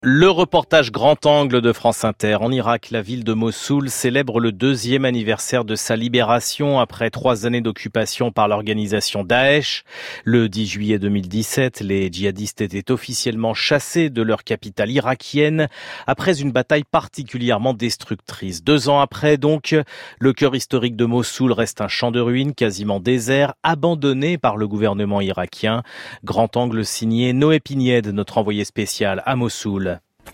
Le reportage grand angle de France Inter. En Irak, la ville de Mossoul célèbre le 2e anniversaire de sa libération après 3 années d'occupation par l'organisation Daesh. Le 10 juillet 2017, les djihadistes étaient officiellement chassés de leur capitale irakienne après une bataille particulièrement destructrice. 2 ans après, donc, le cœur historique de Mossoul reste un champ de ruines quasiment désert, abandonné par le gouvernement irakien. Grand angle signé Noé Pignède, notre envoyé spécial à Mossoul.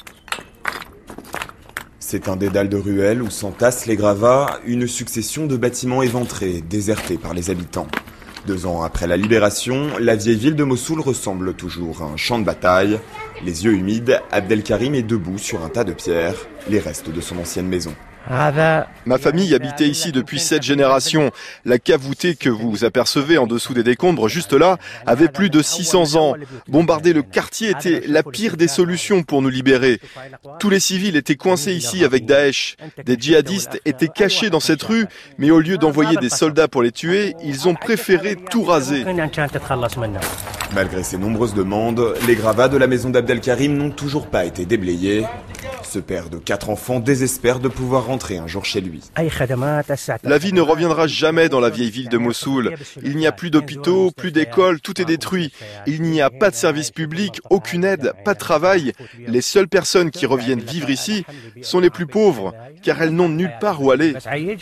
C'est un dédale de ruelles où s'entassent les gravats, une succession de bâtiments éventrés, désertés par les habitants. 2 ans après la libération, la vieille ville de Mossoul ressemble toujours à un champ de bataille. Les yeux humides, Abdelkarim est debout sur un tas de pierres, les restes de son ancienne maison. Ma famille habitait ici depuis 7 générations. La cave voûtée que vous apercevez en dessous des décombres, juste là, avait plus de 600 ans. Bombarder le quartier était la pire des solutions pour nous libérer. Tous les civils étaient coincés ici avec Daesh. Des djihadistes étaient cachés dans cette rue, mais au lieu d'envoyer des soldats pour les tuer, ils ont préféré tout raser. Malgré ces nombreuses demandes, les gravats de la maison d'Abdelkarim n'ont toujours pas été déblayés. Ce père de 4 enfants désespère de pouvoir rentrer un jour chez lui. La vie ne reviendra jamais dans la vieille ville de Mossoul. Il n'y a plus d'hôpitaux, plus d'écoles, tout est détruit. Il n'y a pas de service public, aucune aide, pas de travail. Les seules personnes qui reviennent vivre ici sont les plus pauvres, car elles n'ont nulle part où aller.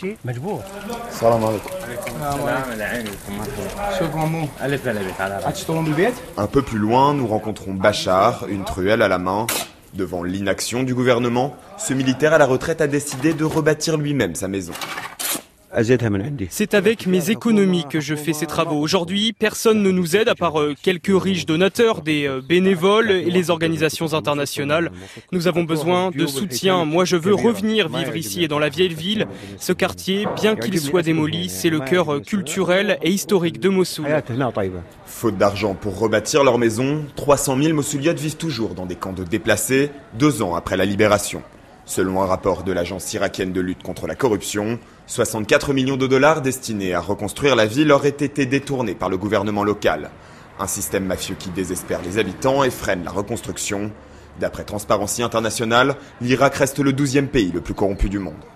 Un peu plus loin, nous rencontrons Bachar, une truelle à la main. Devant l'inaction du gouvernement, ce militaire à la retraite a décidé de rebâtir lui-même sa maison. C'est avec mes économies que je fais ces travaux. Aujourd'hui, personne ne nous aide à part quelques riches donateurs, des bénévoles et les organisations internationales. Nous avons besoin de soutien. Moi, je veux revenir vivre ici et dans la vieille ville. Ce quartier, bien qu'il soit démoli, c'est le cœur culturel et historique de Mossoul. Faute d'argent pour rebâtir leur maison, 300 000 Mossouliotes vivent toujours dans des camps de déplacés, 2 ans après la libération. Selon un rapport de l'agence irakienne de lutte contre la corruption, 64 millions de dollars destinés à reconstruire la ville auraient été détournés par le gouvernement local. Un système mafieux qui désespère les habitants et freine la reconstruction. D'après Transparency International, l'Irak reste le 12e pays le plus corrompu du monde.